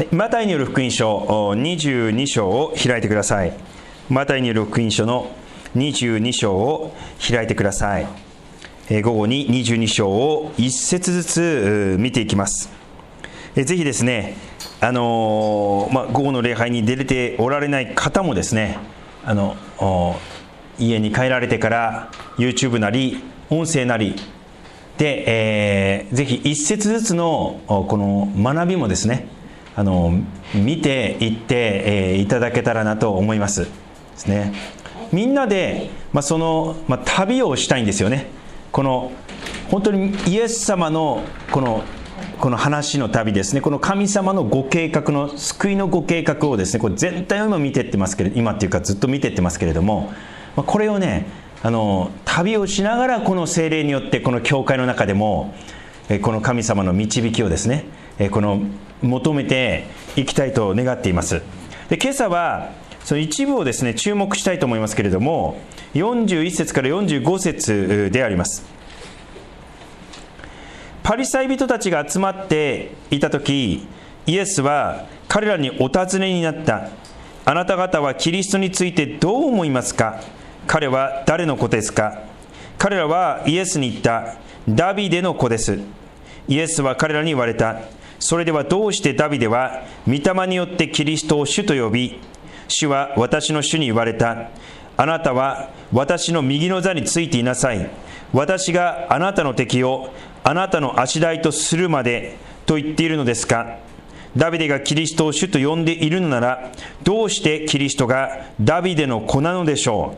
マタイによる福音書22章を開いてください。マタイによる福音書の22章を開いてください。午後に22章を1節ずつ見ていきます。ぜひですね、午後の礼拝に出れておられない方もですね、家に帰られてから YouTube なり音声なりで、ぜひ1節ずつのこの学びもですね、見ていって、いただけたらなと思いますですね。みんなで、旅をしたいんですよね。この本当にイエス様のこの話の旅ですね。この神様のご計画の救いのご計画をですね、これ全体を今見ていってますけれど、今っていうかずっと見ていってますけれども、これをね、旅をしながらこの聖霊によってこの教会の中でもこの神様の導きをですね、求めていきたいと願っています。で、今朝はその一部をですね注目したいと思いますけれども、41節から45節であります。パリサイ人たちが集まっていたとき、イエスは彼らにお尋ねになった。あなた方はキリストについてどう思いますか？彼は誰の子ですか？彼らはイエスに言った。ダビデの子です。イエスは彼らに言われた。それではどうしてダビデは御霊によってキリストを主と呼び、主は私の主に言われた。あなたは私の右の座についていなさい。私があなたの敵をあなたの足台とするまでと言っているのですか？ダビデがキリストを主と呼んでいるのなら、どうしてキリストがダビデの子なのでしょ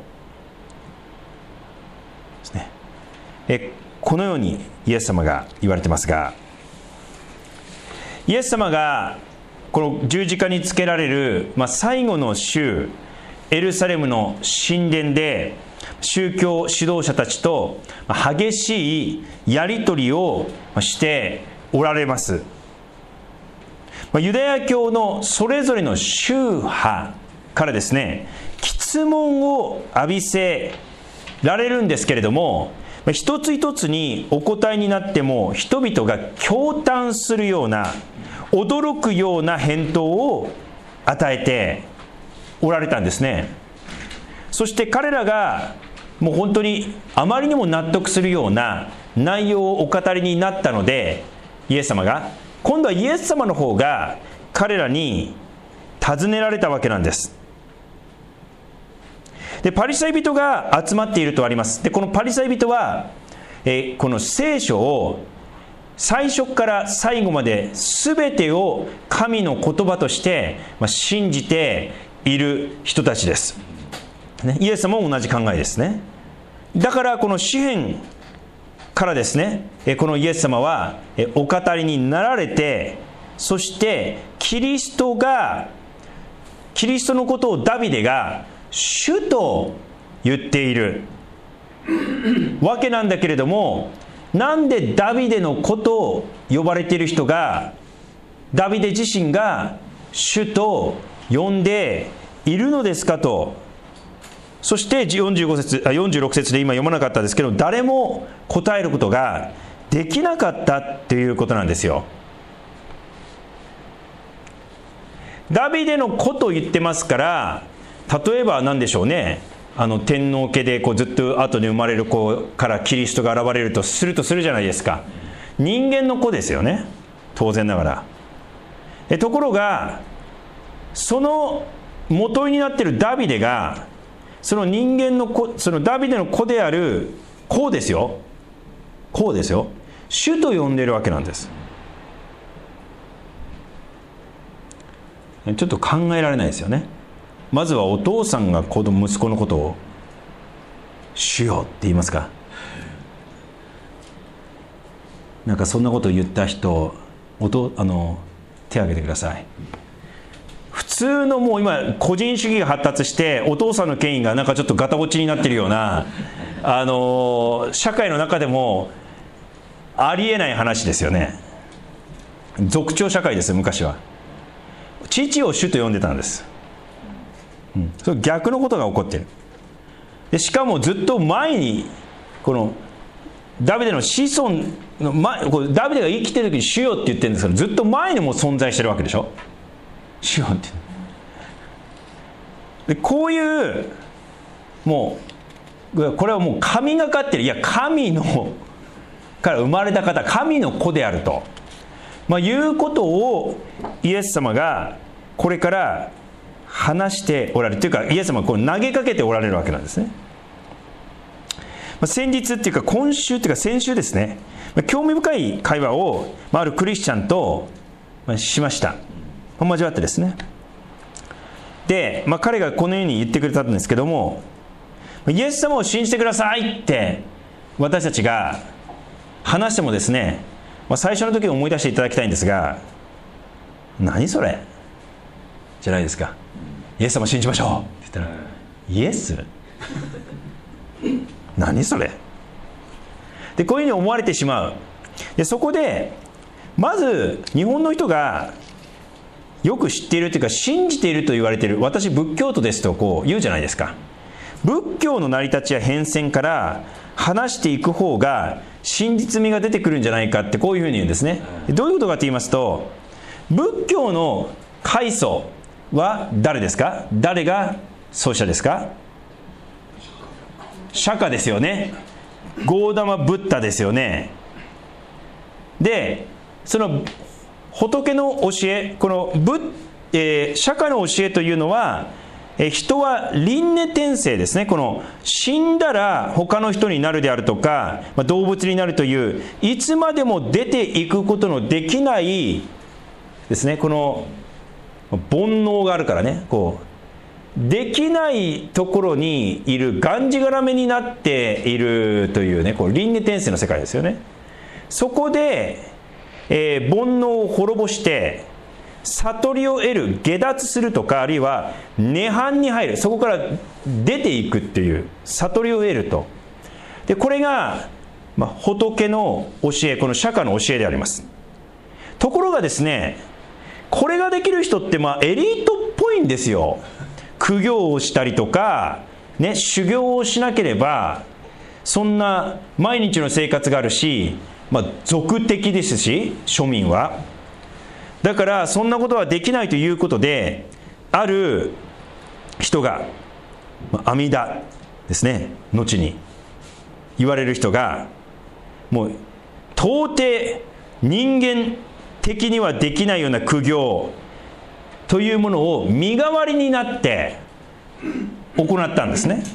うですね。このようにイエス様が言われてますが、イエス様がこの十字架につけられる、最後の週、エルサレムの神殿で宗教指導者たちと激しいやり取りをしておられます。ユダヤ教のそれぞれの宗派からですね、詰問を浴びせられるんですけれども、一つ一つにお答えになっても人々が驚嘆するような、驚くような返答を与えておられたんですね。そして彼らがもう本当にあまりにも納得するような内容をお語りになったので、イエス様が今度はイエス様の方が彼らに尋ねられたわけなんです。で、パリサイ人が集まっているとあります。で、このパリサイ人は、この聖書を最初から最後まで全てを神の言葉として信じている人たちです。イエス様も同じ考えですね。だからこの詩編からですね、このイエス様はお語りになられて、そしてキリストのことをダビデが主と言っているわけなんだけれども、なんでダビデのことを呼ばれている人がダビデ自身が主と呼んでいるのですかと。そして46節で今読まなかったですけど、誰も答えることができなかったということなんですよ。ダビデの子と言ってますから、例えば何でしょうね、天皇家でずっと後に生まれる子からキリストが現れるとするじゃないですか。人間の子ですよね、当然ながら。ところがその元になっているダビデが、その人間の子、そのダビデの子である子ですよ、主と呼んでいるわけなんです。ちょっと考えられないですよね。まずはお父さんが息子のことを主よって言いますか。なんかそんなことを言った人、手を挙げてください。普通のもう今個人主義が発達して、お父さんの権威がなんかちょっとガタ落ちになっているような社会の中でもありえない話ですよね。族長社会ですよ、昔は。父を主と呼んでたんです。それ逆のことが起こっている。でしかもずっと前にこのダビデの子孫のダビデが生きてる時に主よって言ってるんですから、ずっと前にも存在してるわけでしょ。 主よってで、こういうもうこれはもう神がかってる、いや神のから生まれた方、神の子であると、いうことをイエス様がこれから話しておられるというか、イエス様がこう投げかけておられるわけなんですね。先日っていうか今週っていうか先週ですね、興味深い会話をあるクリスチャンとしました。交わってですね。で、彼がこのように言ってくれたんですけども、イエス様を信じてくださいって私たちが話してもですね、最初の時に思い出していただきたいんですが、何それじゃないですか。イエス様を信じましょうって言ったら、イエス何それで、こういうふうに思われてしまう。で、そこでまず日本の人がよく知っているというか信じていると言われている、私仏教徒ですとこう言うじゃないですか。仏教の成り立ちや変遷から話していく方が真実味が出てくるんじゃないかって、こういうふうに言うんですね。どういうことかと言いますと、仏教の開祖は誰ですか？誰が創始者ですか？釈迦ですよね。ゴーダマ・ブッダですよね。で、その仏の教え、この釈迦の教えというのは、人は輪廻転生ですね。この死んだら他の人になるであるとか、動物になるといういつまでも出ていくことのできないですね、この煩悩があるからね、こうできないところにいるがんじがらめになっているというね、こう輪廻転生の世界ですよね。そこで、煩悩を滅ぼして悟りを得る、下脱するとか、あるいは涅槃に入る、そこから出ていくっていう悟りを得ると。で、これが、仏の教え、この釈迦の教えであります。ところがですね、これができる人ってエリートっぽいんですよ。苦行をしたりとか、ね、修行をしなければそんな毎日の生活があるし、俗的ですし庶民は。だからそんなことはできないということで、ある人が阿弥陀ですね、後に言われる人が、もう到底人間的にはできないような苦行というものを身代わりになって行ったんですね。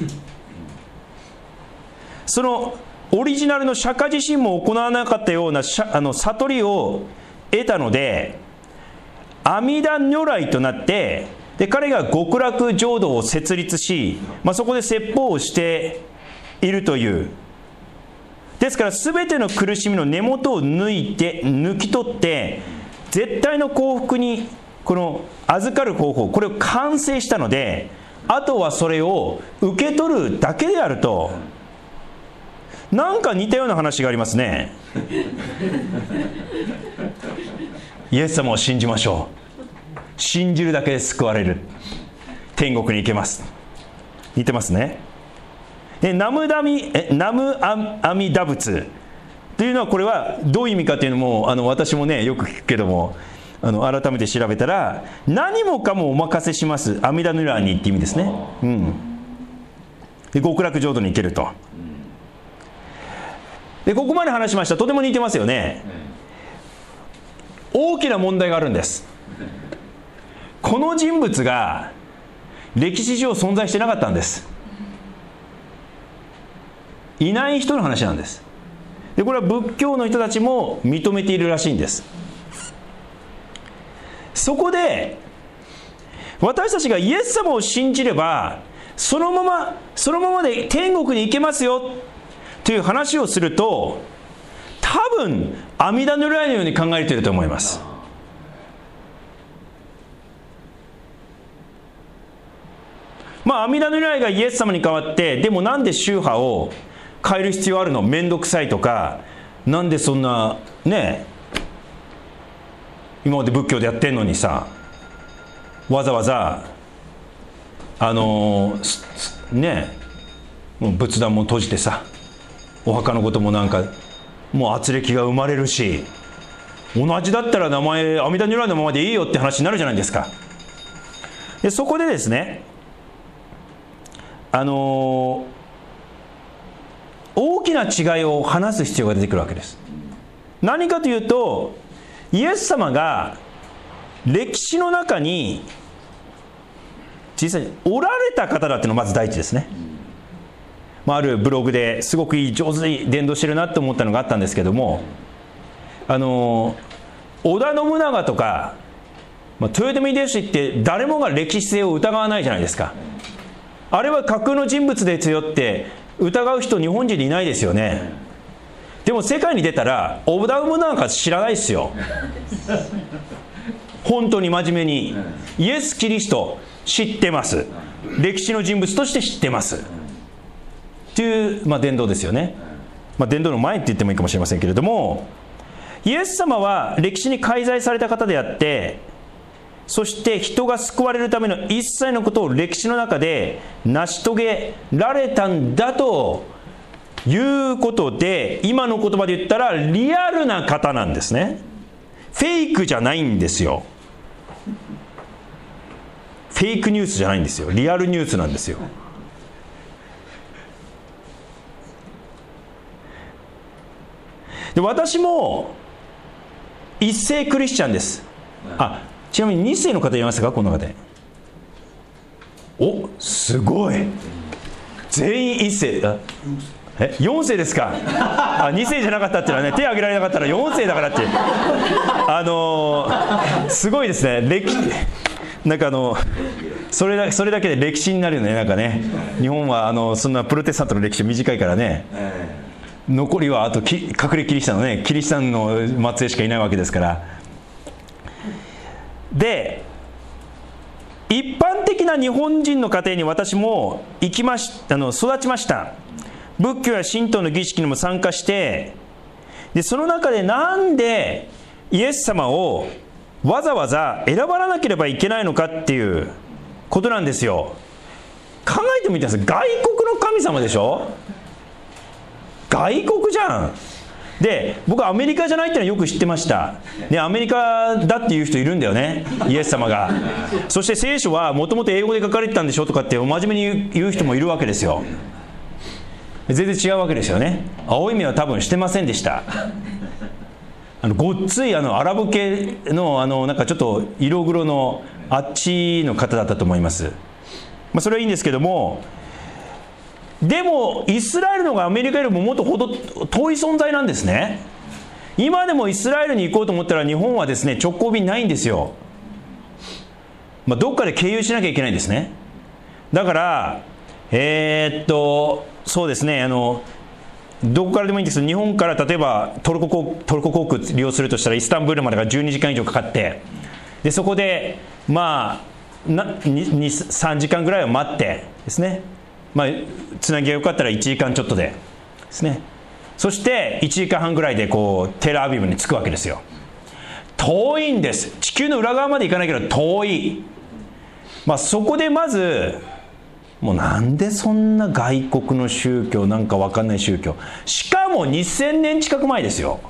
そのオリジナルの釈迦自身も行わなかったような悟りを得たので、阿弥陀如来となって、で彼が極楽浄土を設立し、そこで説法をしているという。ですから全ての苦しみの根元を抜き取って、絶対の幸福にこの預かる方法、これを完成したので、あとはそれを受け取るだけであると。なんか似たような話がありますね。イエス様を信じましょう。信じるだけで救われる。天国に行けます。似てますね。南無阿弥陀仏というのは、これはどういう意味かというのも私もねよく聞くけども、改めて調べたら、何もかもお任せします阿弥陀如来にって意味ですね。で極楽浄土に行けると。でここまで話しました。とても似てますよね。大きな問題があるんです。この人物が歴史上存在してなかったんです。いない人の話なんです。でこれは仏教の人たちも認めているらしいんです。そこで私たちがイエス様を信じればそのままで天国に行けますよという話をすると、多分阿弥陀如来のように考えていると思います。阿弥陀如来がイエス様に代わって、でもなんで宗派を変える必要あるの、めんどくさいとか、なんでそんなね、今まで仏教でやってんのにさ、わざわざね、もう仏壇も閉じてさ、お墓のこともなんかもう圧力が生まれるし、同じだったら名前阿弥陀如来のままでいいよって話になるじゃないですか。 でそこでですね、大きな違いを話す必要が出てくるわけです。何かというと、イエス様が歴史の中に実際におられた方だっていうのがまず第一ですね。あるブログですごくいい上手に伝道してるなと思ったのがあったんですけども、織田信長とか、豊臣秀吉って誰もが歴史性を疑わないじゃないですか。あれは架空の人物ですよって疑う人日本人にいないですよね。でも世界に出たら織田信長知らないですよ。本当に真面目にイエス・キリスト知ってます、歴史の人物として知ってますっていう、伝道ですよね。伝道の前って言ってもいいかもしれませんけれども、イエス様は歴史に介在された方であって、そして人が救われるための一切のことを歴史の中で成し遂げられたんだということで、今の言葉で言ったらリアルな方なんですね。フェイクじゃないんですよ。フェイクニュースじゃないんですよ。リアルニュースなんですよ。で、私も一世クリスチャンです。ちなみに2世の方いますか、この中で。お、すごい。全員1世。4世ですか。2世じゃなかったっていうのはね、手挙げられなかったら4世だからって。すごいですね。なんかそれだけで歴史になるよね。なんかね、日本はそんなプロテスタントの歴史短いからね。残りはあと隠れキリシタンのね、キリシタンの末裔しかいないわけですから。で、一般的な日本人の家庭に私も育ちました。仏教や神道の儀式にも参加して、でその中でなんでイエス様をわざわざ選ばなければいけないのかっていうことなんですよ。考えてみてください。外国の神様でしょ。外国じゃん。で、僕はアメリカじゃないってのはよく知ってました、ね、アメリカだっていう人いるんだよね、イエス様が。そして聖書はもともと英語で書かれてたんでしょとかって真面目に言う人もいるわけですよ。全然違うわけですよね。青い目は多分してませんでした。ごっついアラブ系のなんかちょっと色黒のあっちの方だったと思います。それはいいんですけども、でもイスラエルの方がアメリカよりももっとほど遠い存在なんですね。今でもイスラエルに行こうと思ったら日本はですね、直行便ないんですよ。どっかで経由しなきゃいけないんですね。だからそうですね、どこからでもいいんですけど、日本から例えばトルコ航空利用するとしたらイスタンブールまでが12時間以上かかって、でそこで3時間ぐらいを待ってですね、つなぎが良かったら1時間ちょっとでですね、そして1時間半ぐらいでテルアビブに着くわけですよ。遠いんです。地球の裏側まで行かないけど遠い。そこでまずもうなんでそんな外国の宗教なんか分かんない宗教、しかも2000年近く前ですよ。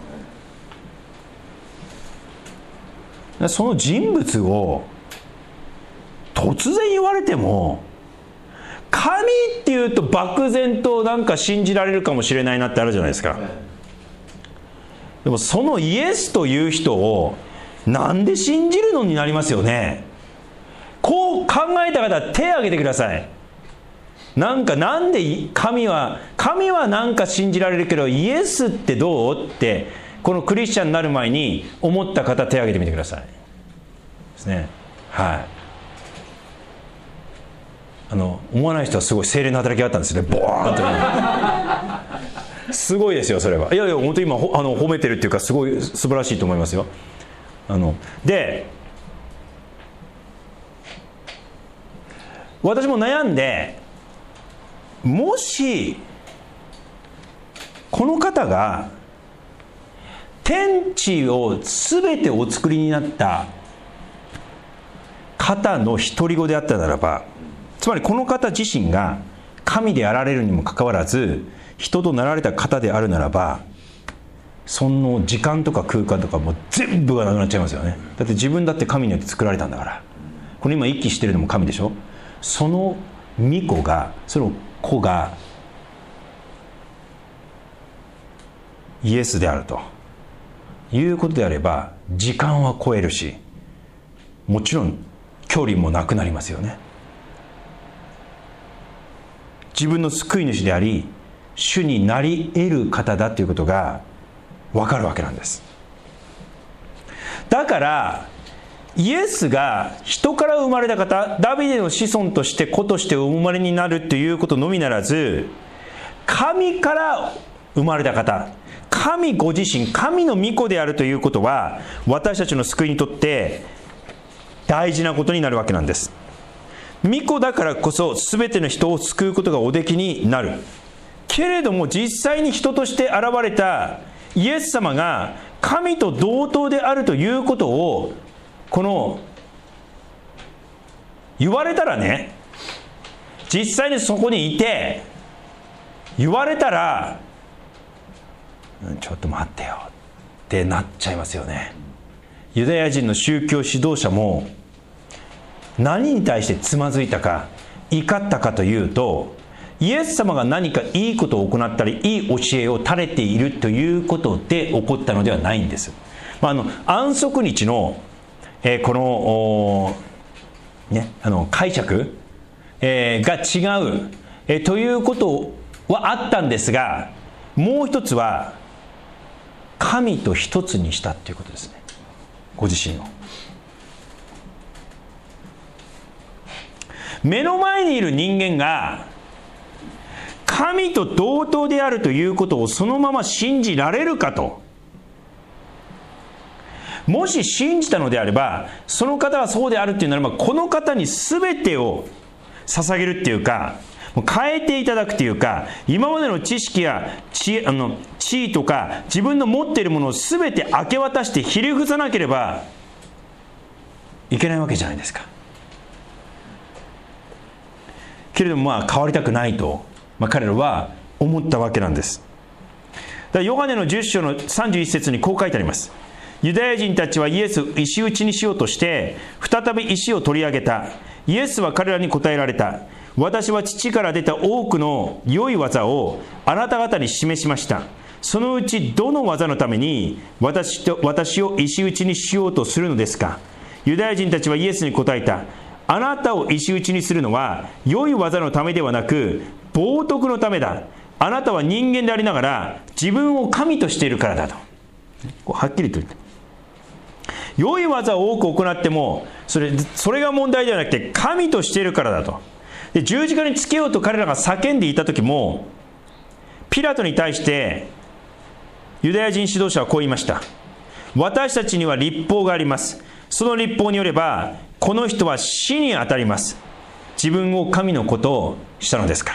その人物を突然言われても、神っていうと漠然となんか信じられるかもしれないなってあるじゃないですか。でもそのイエスという人をなんで信じるのになりますよね。こう考えた方手を挙げてください。なんで神はなんか信じられるけどイエスってどうってこのクリスチャンになる前に思った方手を挙げてみてくださいですね。思わない人はすごい精霊の働きがあったんですよね。ボーンとねすごいですよそれは。いや本当に今褒めてるっていうかすごい素晴らしいと思いますよ。で私も悩んで、もしこの方が天地を全てお作りになった方の独り子であったならば、つまりこの方自身が神であられるにもかかわらず人となられた方であるならば、その時間とか空間とかもう全部がなくなっちゃいますよね。だって自分だって神によって作られたんだから。 この今息してるのも神でしょ。その御子が、その子がイエスであるということであれば、時間は超えるし、もちろん距離もなくなりますよね。自分の救い主であり主になり得る方だということが分かるわけなんです。だからイエスが人から生まれた方、ダビデの子孫として子としてお生まれになるということのみならず、神から生まれた方、神ご自身、神の御子であるということは、私たちの救いにとって大事なことになるわけなんです。御子だからこそ全ての人を救うことがおできになる。けれども実際に人として現れたイエス様が神と同等であるということを言われたらね、実際にそこにいて言われたら、ちょっと待ってよってなっちゃいますよね。ユダヤ人の宗教指導者も何に対してつまずいたか怒ったかというと、イエス様が何かいいことを行ったりいい教えを垂れているということで起こったのではないんです。安息日の、解釈、が違う、ということはあったんですが、もう一つは神と一つにしたということですね。ご自身を目の前にいる人間が神と同等であるということをそのまま信じられるかと。もし信じたのであれば、その方はそうであるっていうならば、この方に全てを捧げるっていうか、変えていただくというか、今までの知識や地位とか自分の持っているものを全て明け渡してひれ伏さなければいけないわけじゃないですか。けれども変わりたくないと、彼らは思ったわけなんです。だからヨハネの10章の31節にこう書いてあります。ユダヤ人たちはイエスを石打ちにしようとして再び石を取り上げた。イエスは彼らに答えられた。私は父から出た多くの良い技をあなた方に示しました。そのうちどの技のために私を石打ちにしようとするのですか。ユダヤ人たちはイエスに答えた。あなたを石打ちにするのは良い技のためではなく冒涜のためだ。あなたは人間でありながら自分を神としているからだと、はっきりと言って、良い技を多く行ってもそれが問題ではなくて神としているからだと。で、十字架につけようと彼らが叫んでいた時も、ピラトに対してユダヤ人指導者はこう言いました。私たちには律法があります。その律法によればこの人は死に当たります。自分を神のことをしたのですから。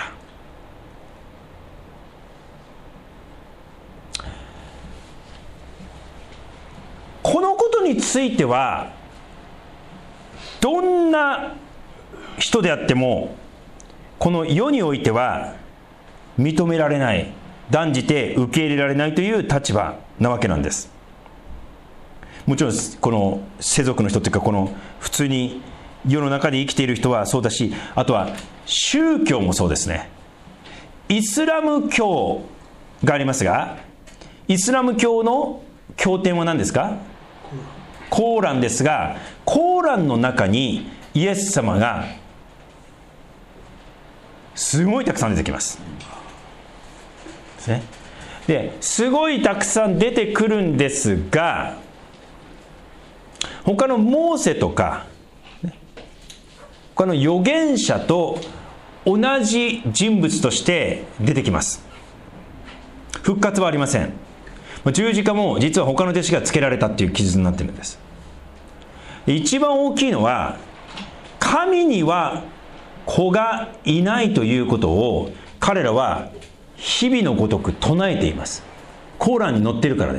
このことについてはどんな人であってもこの世においては認められない、断じて受け入れられないという立場なわけなんです。もちろんこの世俗の人というか、この普通に世の中で生きている人はそうだし、あとは宗教もそうですね。イスラム教がありますが、イスラム教の経典は何ですか？コーランですが、コーランの中にイエス様がすごいたくさん出てきますですね。ですごいたくさん出てくるんですが、他のモーセとか他の預言者と同じ人物として出てきます。復活はありません。十字架も実は他の弟子がつけられたっていう記述になっているんです。一番大きいのは、神には子がいないということを彼らは日々のごとく唱えています。コーランに載っているからです。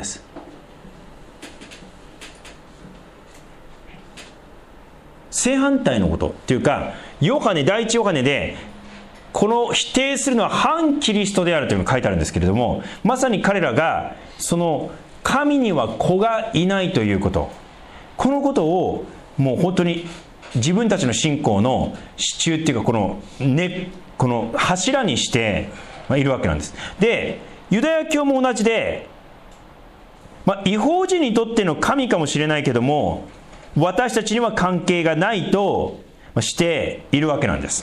正反対のことっていうか、第一ヨハネでこの否定するのは反キリストであるというのが書いてあるんですけれども、まさに彼らがその神には子がいないということ、このことをもう本当に自分たちの信仰の支柱っていうか、この柱にしているわけなんです。で、ユダヤ教も同じで、異邦人にとっての神かもしれないけども、私たちには関係がないとしているわけなんです。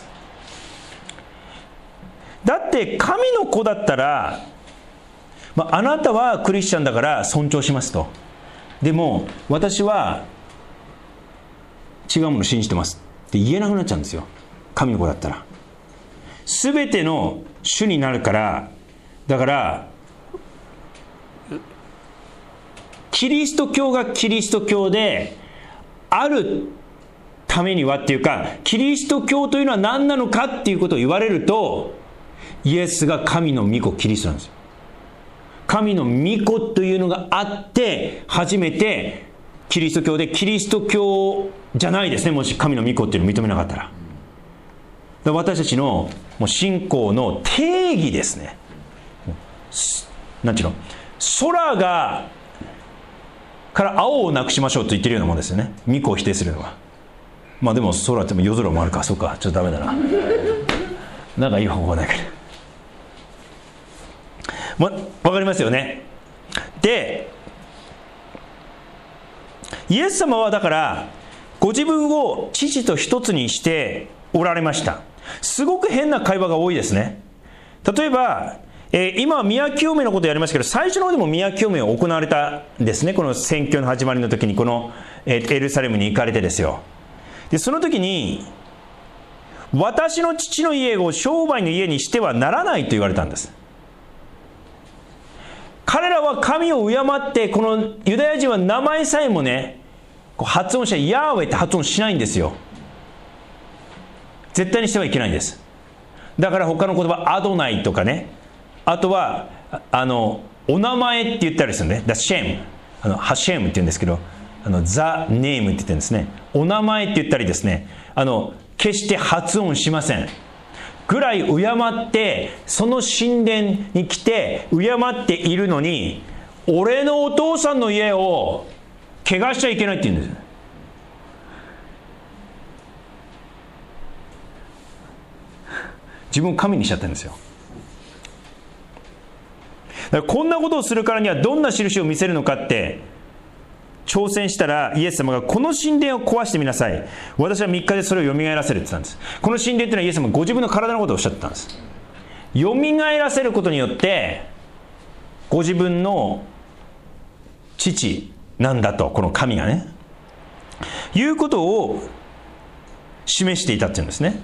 だって神の子だったら、あなたはクリスチャンだから尊重しますと。でも私は違うものを信じてますって言えなくなっちゃうんですよ、神の子だったら。全ての主になるから。だからキリスト教がキリスト教であるためにはっていうか、キリスト教というのは何なのかっていうことを言われると、イエスが神の御子キリストなんですよ。神の御子というのがあって初めてキリスト教で、キリスト教じゃないですね、もし神の御子っていうのを認めなかったら。私たちのもう信仰の定義ですね。なんていうの、空から青をなくしましょうと言ってるようなもんですよね、御子を否定するのは。でも空っても夜空もあるか、そうか、ちょっとダメだななんかいい方法ないけど、わかりますよね。で、イエス様はだからご自分を父と一つにしておられました。すごく変な会話が多いですね。例えば今は宮清めのことをやりましたけど、最初の方でも宮清めを行われたんですね。この宣教の始まりの時に、このエルサレムに行かれてですよ。でその時に、私の父の家を商売の家にしてはならないと言われたんです。彼らは神を敬って、このユダヤ人は名前さえもね、発音してヤーウェって発音しないんですよ。絶対にしてはいけないんです。だから他の言葉、アドナイとかね、あとはお名前って言ったりするね。シェム、ハシェムって言うんですけど、ザ・ネームって言ってるんですね。お名前って言ったりですね、決して発音しませんぐらい敬って、その神殿に来て敬っているのに、俺のお父さんの家を汚しちゃいけないって言うんです。自分を神にしちゃってるんですよ。だからこんなことをするからにはどんな印を見せるのかって挑戦したら、イエス様がこの神殿を壊してみなさい、私は3日でそれを蘇らせるって言ったんです。この神殿というのはイエス様がご自分の体のことをおっしゃってたんです。蘇らせることによってご自分の父なんだと、この神がね、いうことを示していたっていうんですね。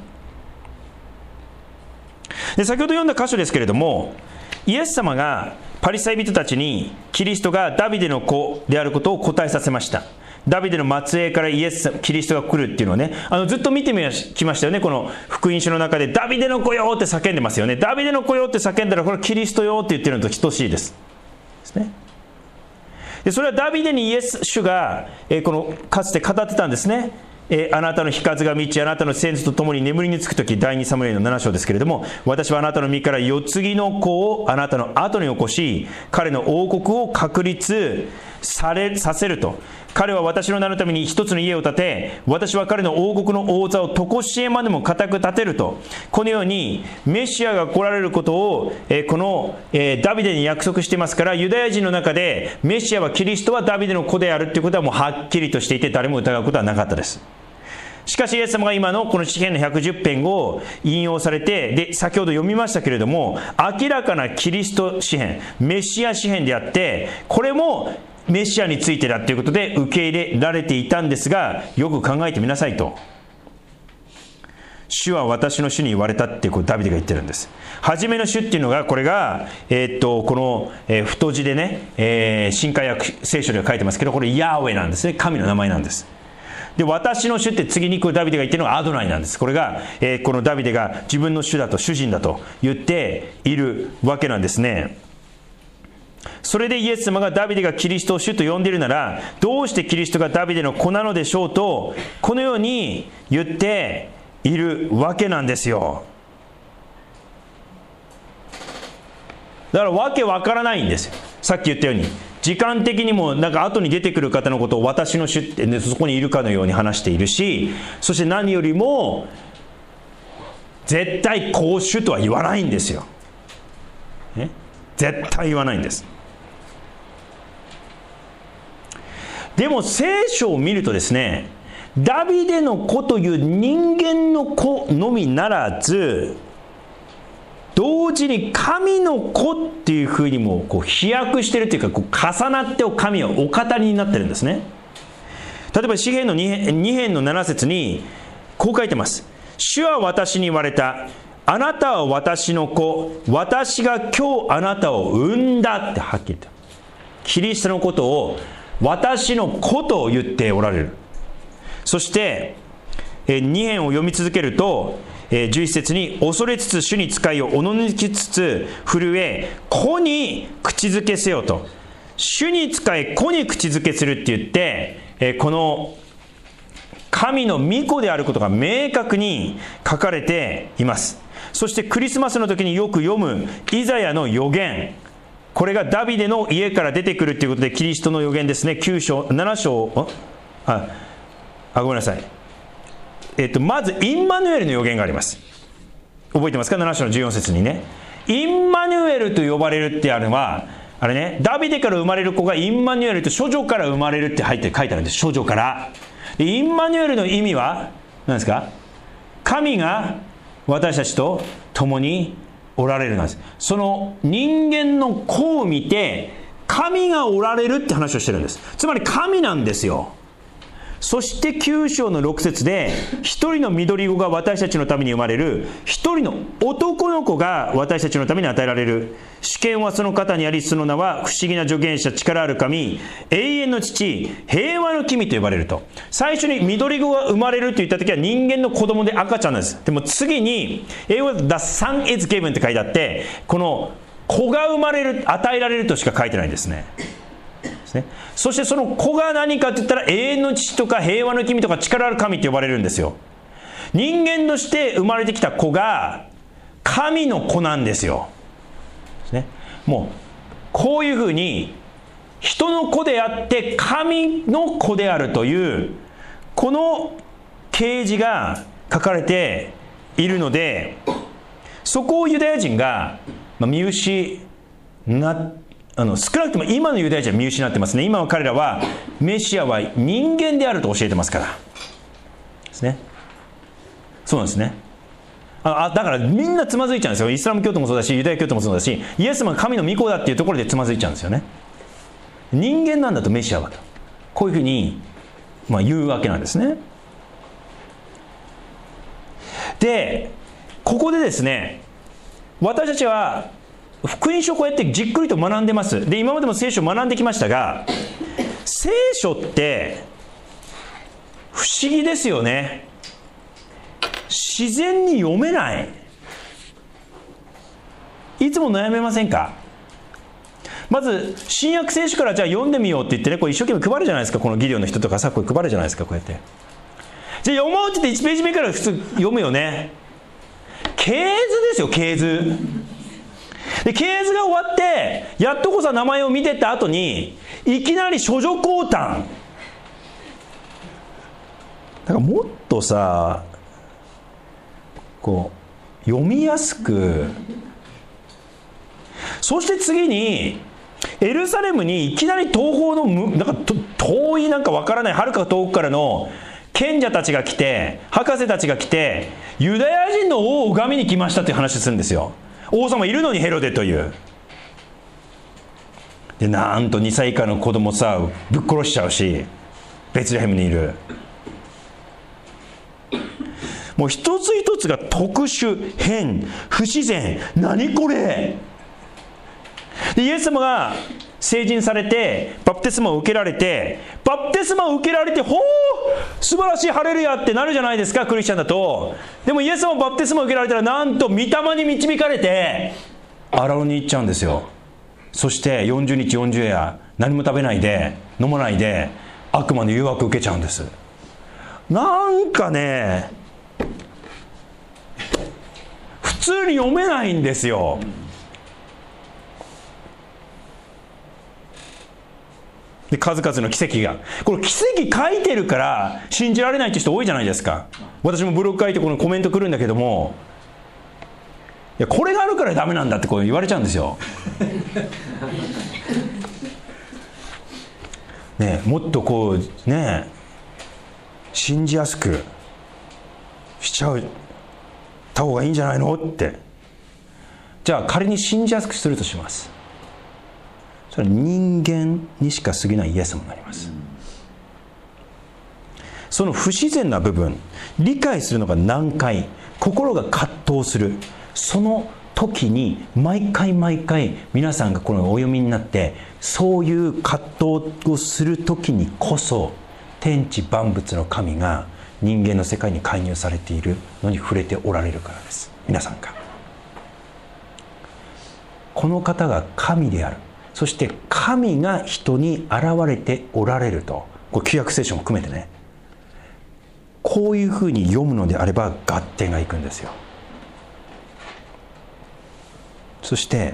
で先ほど読んだ箇所ですけれども、イエス様がパリサイ人たちにキリストがダビデの子であることを答えさせました。ダビデの末裔からキリストが来るっていうのをね、ずっと見てきましたよね。この福音書の中でダビデの子よって叫んでますよね。ダビデの子よって叫んだら、これはキリストよって言ってるのと等しいですね。でそれはダビデにイエス主がかつて語ってたんですね。あなたの日数が満ち、あなたの先祖と共に眠りにつくとき、第2サムエルの7章ですけれども、私はあなたの身から世継ぎの子をあなたの後に起こし、彼の王国を確立させると。彼は私の名のために一つの家を建て、私は彼の王国の王座を常しえまでも固く建てると。このようにメシアが来られることをこのダビデに約束していますから、ユダヤ人の中でメシアはキリストはダビデの子であるということはもうはっきりとしていて、誰も疑うことはなかったです。しかしイエス様が今のこの詩編の110編を引用されて、で先ほど読みましたけれども、明らかなキリスト詩編、メシア詩編であって、これもメシアについてだということで受け入れられていたんですが、よく考えてみなさいと。主は私の主に言われたってダビデが言ってるんです。初めの主っていうのが、これが、この、太字でね、新海訳聖書では書いてますけど、これヤーウェなんですね。神の名前なんです。で私の主って次にダビデが言ってるのがアドナイなんです。これが、このダビデが自分の主だと、主人だと言っているわけなんですね。それでイエス様がダビデがキリストを主と呼んでいるなら、どうしてキリストがダビデの子なのでしょうと、このように言っているわけなんですよ。だからわけわからないんですよ。さっき言ったように時間的にもなんか後に出てくる方のことを私の主って、ね、そこにいるかのように話しているし、そして何よりも絶対こう主とは言わないんですよ、ね、絶対言わないんです。でも聖書を見るとですね、ダビデの子という人間の子のみならず、同時に神の子っていうふうにもこう飛躍しているというか、こう重なって神はお語りになってるんですね。例えば詩編の2編の7節にこう書いてます。主は私に言われた。あなたは私の子。私が今日あなたを産んだってはっきり言った。キリストのことを私の子と言っておられる。そして2編を読み続けると、11節に恐れつつ主に使いをおののきつつ震え子に口づけせよと。主に使い子に口づけするって言って、この神の御子であることが明確に書かれています。そしてクリスマスの時によく読むイザヤの預言、これがダビデの家から出てくるということで、キリストの預言ですね。7章ごめんなさい。まずインマヌエルの預言があります。覚えてますか？7章の14節にね、インマヌエルと呼ばれるってあるのは、あれね、ダビデから生まれる子がインマヌエルと処女から生まれるって書いてあるんです。処女から。でインマヌエルの意味は何ですか？神が私たちと共におられるなんです。その人間の子を見て神がおられるって話をしてるんです。つまり神なんですよ。そして9章の6節で、一人の緑子が私たちのために生まれる、一人の男の子が私たちのために与えられる。主権はその方にあり、その名は不思議な助言者、力ある神、永遠の父、平和の君と呼ばれると。最初に緑子が生まれると言った時は人間の子供で赤ちゃんなんです。でも次に英語で The Son is given って書いてあって、この子が生まれる、与えられるとしか書いてないんですね。そしてその子が何かって言ったら、永遠の父とか平和の君とか力ある神って呼ばれるんですよ。人間として生まれてきた子が神の子なんですよ。もうこういうふうに人の子であって神の子であるというこの啓示が書かれているので、そこをユダヤ人が見失少なくとも今のユダヤ人は見失ってますね。今は彼らはメシアは人間であると教えてますからですね。そうなんですね。だからみんなつまずいちゃうんですよ。イスラム教徒もそうだしユダヤ教徒もそうだし、イエス様が神の御子だっていうところでつまずいちゃうんですよね。人間なんだとメシアはと、こういうふうに言うわけなんですね。でここでですね、私たちは福音書をこうやってじっくりと学んでます。で今までも聖書を学んできましたが、聖書って不思議ですよね。自然に読めない。いつも悩めませんか？まず新約聖書からじゃあ読んでみようって言ってね、これ一生懸命配るじゃないですか。このギデオンの人とかさ、これ配るじゃないですか。こうやってじゃあ読もうって言って1ページ目から普通読むよね。系図ですよ、系図で、系図が終わってやっとこさ名前を見てった後にいきなり処女降誕。だからもっとさ、こう読みやすく、そして次にエルサレムにいきなり東方のなんか遠いなんかわからないはるか遠くからの賢者たちが来て、博士たちが来て、ユダヤ人の王を拝みに来ましたっていう話するんですよ。王様いるのにヘロデという。でなんと2歳以下の子供さぶっ殺しちゃうし、ベツレヘムにいる。もう一つ一つが特殊、変、不自然、何これ。でイエス様が成人されてバプテスマを受けられて、ほう素晴らしいハレルヤってなるじゃないですか、クリスチャンだと。でもイエス様バプテスマを受けられたら、なんと御霊に導かれてアラノに行っちゃうんですよ。そして40日40夜何も食べないで飲まないで悪魔の誘惑を受けちゃうんです。なんかね、普通に読めないんですよ。 で数々の奇跡が、この奇跡書いてるから信じられないって人多いじゃないですか。私もブログ書いてこのコメント来るんだけども、いやこれがあるからダメなんだってこう言われちゃうんですよね、もっとこうね信じやすくしちゃった方がいいんじゃないのって。じゃあ仮に信じやすくするとします。それは人間にしか過ぎないイエス様になります。その不自然な部分、理解するのが難解、心が葛藤する、その時に毎回皆さんがこのお読みになって、そういう葛藤をする時にこそ天地万物の神が人間の世界に介入されているのに触れておられるからです。皆さんがこの方が神である、そして神が人に現れておられると、これ旧約聖書も含めてね、こういうふうに読むのであれば合点がいくんですよ。そして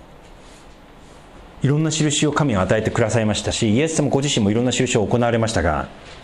いろんな印を神が与えてくださいましたし、イエス様ご自身もいろんな印を行われましたが、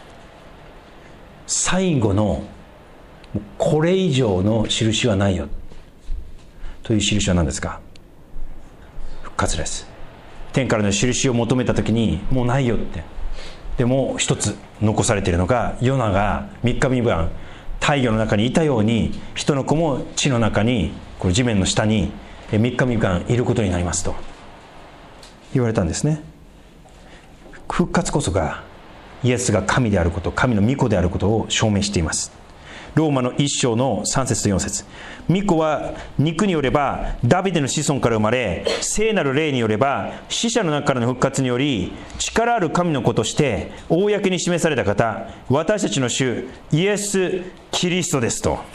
最後のこれ以上の印はないよという印は何ですか？復活です。天からの印を求めた時にもうないよって。でも一つ残されているのが、ヨナが3日3晩太陽の中にいたように、人の子も地の中に、この地面の下に3日3晩いることになりますと言われたんですね。復活こそがイエスが神であること、神の御子であることを証明しています。ローマの1章の3節と4節、御子は肉によればダビデの子孫から生まれ、聖なる霊によれば死者の中からの復活により力ある神の子として公に示された方、私たちの主イエス・キリストですと。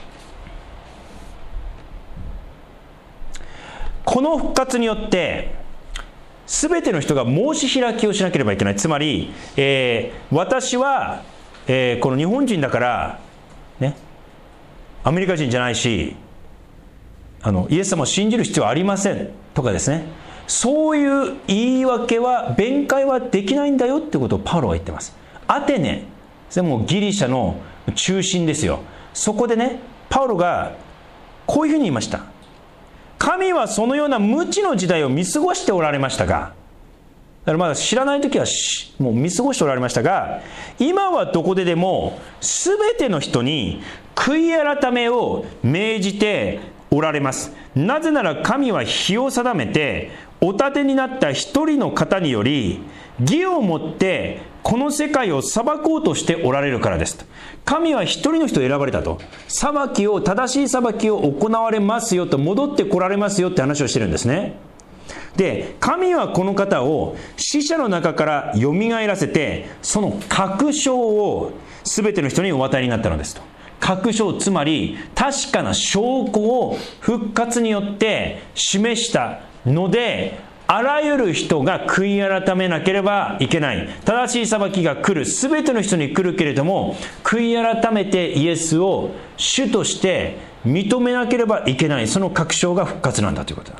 この復活によって全ての人が申し開きをしなければいけない。つまり、私は、この日本人だからね、アメリカ人じゃないし、イエス様を信じる必要はありませんとかですね、そういう言い訳は、弁解はできないんだよってことをパウロは言ってます。アテネ、でもギリシャの中心ですよ。そこでね、パウロがこういうふうに言いました。神はそのような無知の時代を見過ごしておられましたが、だからまだ知らない時はもう見過ごしておられましたが、今はどこででも全ての人に悔い改めを命じておられます。なぜなら神は日を定めてお立てになった一人の方により義をもってこの世界を裁こうとしておられるからですと。神は一人の人を選ばれたと、正しい裁きを行われますよと、戻ってこられますよって話をしてるんですね。で、神はこの方を死者の中からよみがえらせて、その確証を全ての人にお与えになったのですと。確証、つまり確かな証拠を復活によって示したので、あらゆる人が悔い改めなければいけない。正しい裁きが来る。全ての人に来るけれども、悔い改めてイエスを主として認めなければいけない。その確証が復活なんだということなんです。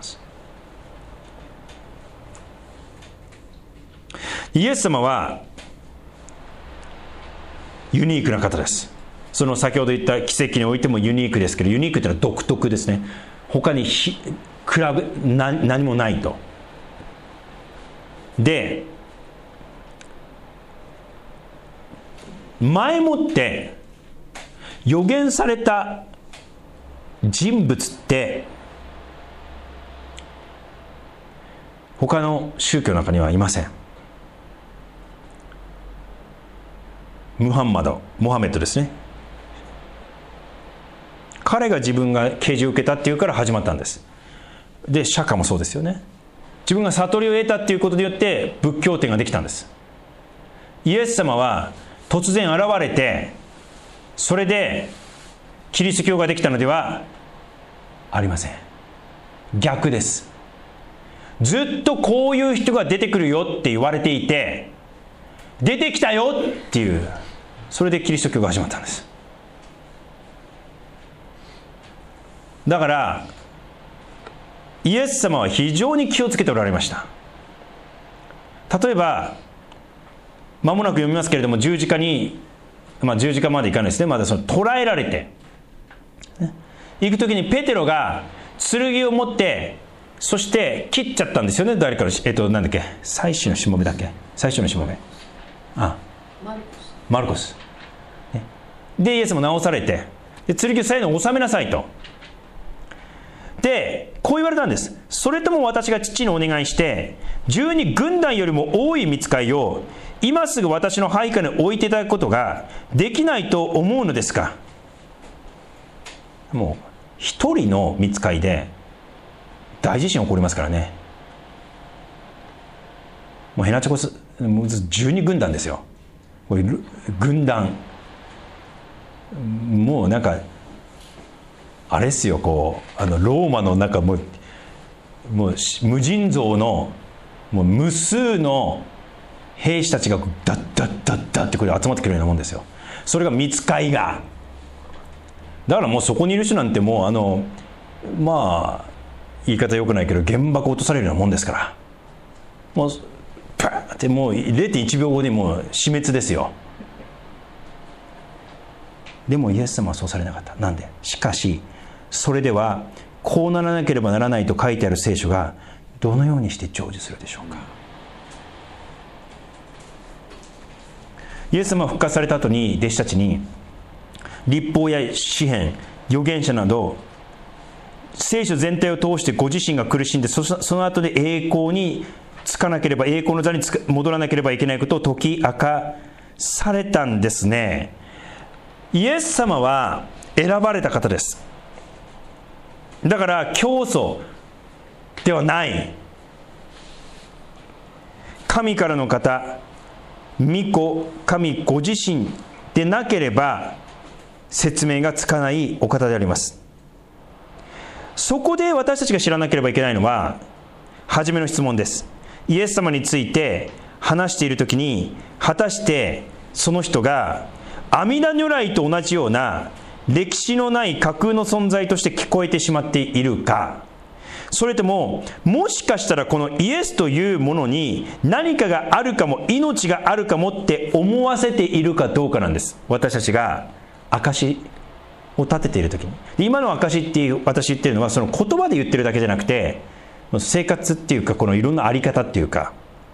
イエス様はユニークな方です。その先ほど言った奇跡においてもユニークですけど、ユニークというのは独特ですね。他に何もないと。で、前もって予言された人物って他の宗教の中にはいません。モハメッドですね。彼が自分が啓示を受けたっていうから始まったんです。で、釈迦もそうですよね。自分が悟りを得たっていうことによって仏教典ができたんです。イエス様は突然現れて、それでキリスト教ができたのではありません。逆です。ずっとこういう人が出てくるよって言われていて、出てきたよっていう、それでキリスト教が始まったんです。だからイエス様は非常に気をつけておられました。例えば間もなく読みますけれども、十字架に、十字架まで行かないですね。まだ捕らえられて、行くときにペテロが剣を持って、そして切っちゃったんですよね。誰かの、なんだっけ、最初のしもべだっけ、最初のしもべ。マルコス。で、イエスも直されて、で剣を最後に収めなさいと。で、こう言われたんです。それとも私が父にお願いして、12軍団よりも多い御使いを今すぐ私の配下に置いていただくことができないと思うのですか。もう一人の御使いで大地震起こりますからね。もうヘナチョコス12軍団ですよ。これ軍団、もうなんかあれですよ、こうローマの中もう無尽蔵のもう無数の兵士たちがダッダッダッダッってこれ集まってくるようなもんですよ。それが御使いが、だからもうそこにいる人なんてもうまあ言い方良くないけど原爆落とされるようなもんですから、もうパーってもう 0.1 秒後にもう死滅ですよ。でもイエス様はそうされなかった。なんで？しかしそれではこうならなければならないと書いてある聖書がどのようにして成就するでしょうか。イエス様は復活された後に弟子たちに律法や詩篇、預言者など聖書全体を通してご自身が苦しんで、その後で栄光につかなければ、栄光の座に戻らなければいけないことを解き明かされたんですね。イエス様は選ばれた方です。だから教祖ではない、神からの方、御子神ご自身でなければ説明がつかないお方であります。そこで私たちが知らなければいけないのは、初めの質問です。イエス様について話しているときに、果たしてその人が阿弥陀如来と同じような歴史のない架空の存在として聞こえてしまっているか、それとももしかしたらこのイエスというものに何かがあるかも、命があるかもって思わせているかどうかなんです。私たちが証を立てているときに、今の証っていう私言ってるのはその言葉で言ってるだけじゃなくて、生活っていうか、このいろんなあり方っていうか、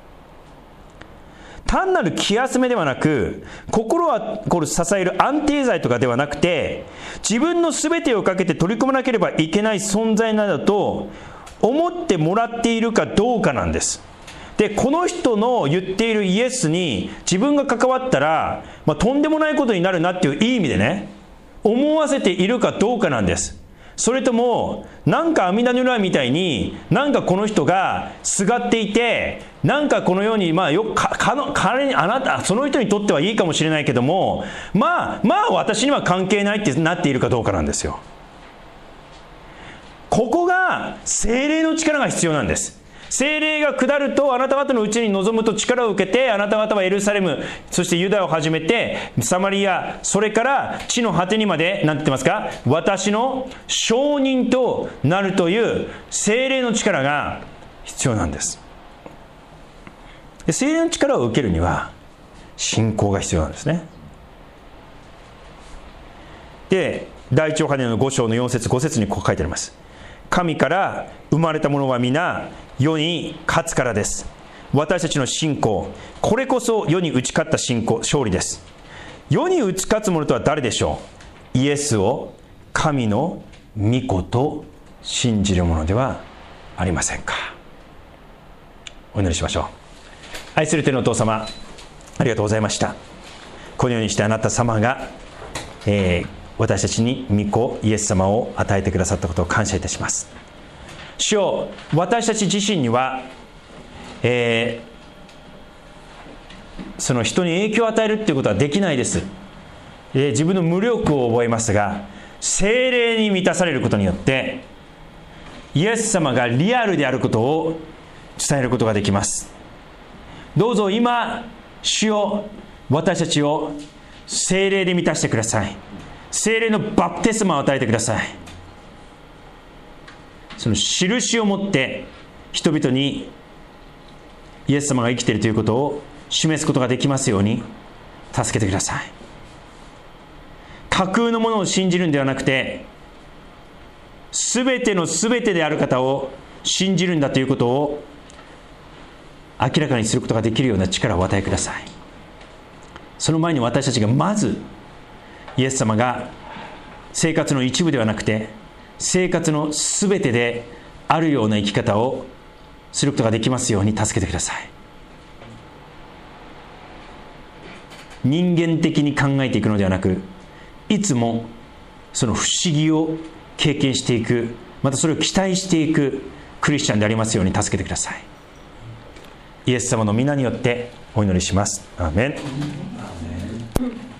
単なる気休めではなく、心はこれ支える安定剤とかではなくて、自分の全てをかけて取り組まなければいけない存在などと思ってもらっているかどうかなんです。で、この人の言っているイエスに自分が関わったら、とんでもないことになるなっていういい意味でね、思わせているかどうかなんです。それともなんか阿弥陀如来みたいに、なんかこの人がすがっていて、なんかこのように彼に、あなたその人にとってはいいかもしれないけども、私には関係ないってなっているかどうかなんですよ。ここが聖霊の力が必要なんです。聖霊が下ると、あなた方のうちに臨むと力を受けて、あなた方はエルサレム、そしてユダをはじめてサマリア、それから地の果てにまで、なんて言ってますか、私の証人となるという聖霊の力が必要なんです。で、聖霊の力を受けるには信仰が必要なんですね。で、第一ヨハネの5章の4節5節にこう書いてあります。神から生まれたものは皆世に勝つからです。私たちの信仰、これこそ世に打ち勝った信仰、勝利です。世に打ち勝つ者とは誰でしょう。イエスを神の御子と信じる者ではありませんか。お祈りしましょう。愛する天のお父様、ありがとうございました。このようにしてあなた様が、私たちに御子イエス様を与えてくださったことを感謝いたします。主よ、私たち自身には、その人に影響を与えるということはできないです。自分の無力を覚えますが、聖霊に満たされることによってイエス様がリアルであることを伝えることができます。どうぞ今、主よ、私たちを聖霊で満たしてください。聖霊のバプテスマを与えてください。その印を持って人々にイエス様が生きているということを示すことができますように助けてください。架空のものを信じるんではなくて、すべてのすべてである方を信じるんだということを明らかにすることができるような力をお与えください。その前に私たちがまずイエス様が生活の一部ではなくて生活のすべてであるような生き方をすることができますように助けてください。人間的に考えていくのではなく、いつもその不思議を経験していく、またそれを期待していくクリスチャンでありますように助けてください。イエス様の皆によってお祈りします。アーメン。